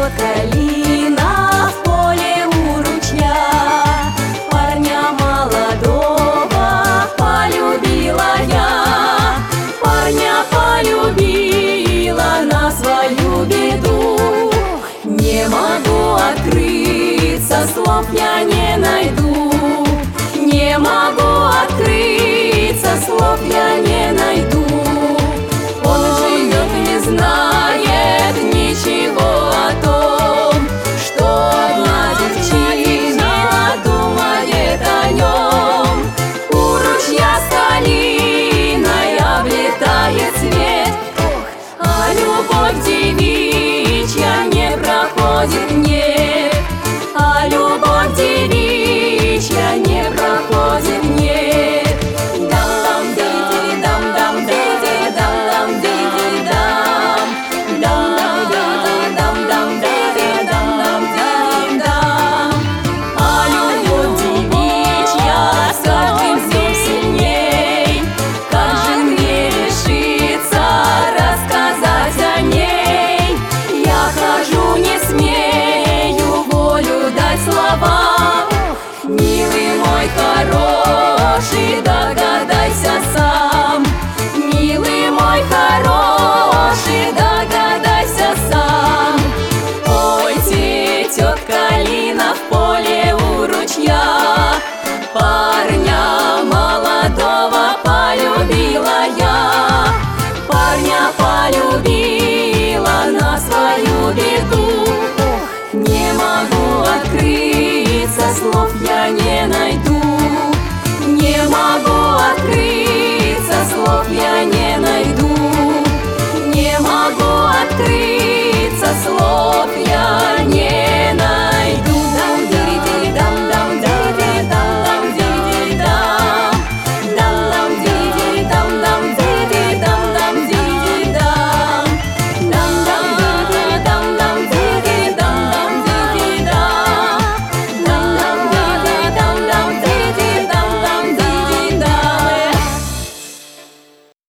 Растет калина в поле у ручья, парня молодого полюбила я, парня полюбила на свою беду. Не могу открыться, слов я не найду, не могу открыться, слов я не найду. Он живет и не знает ничего о том, что одна девчина думает о нем. У ручья с калиной облетает свет, а любовь девичья не проходит, нет, а любовь девичья не проходит, нет. Милый мой хороший, догадайся сам, милый мой хороший.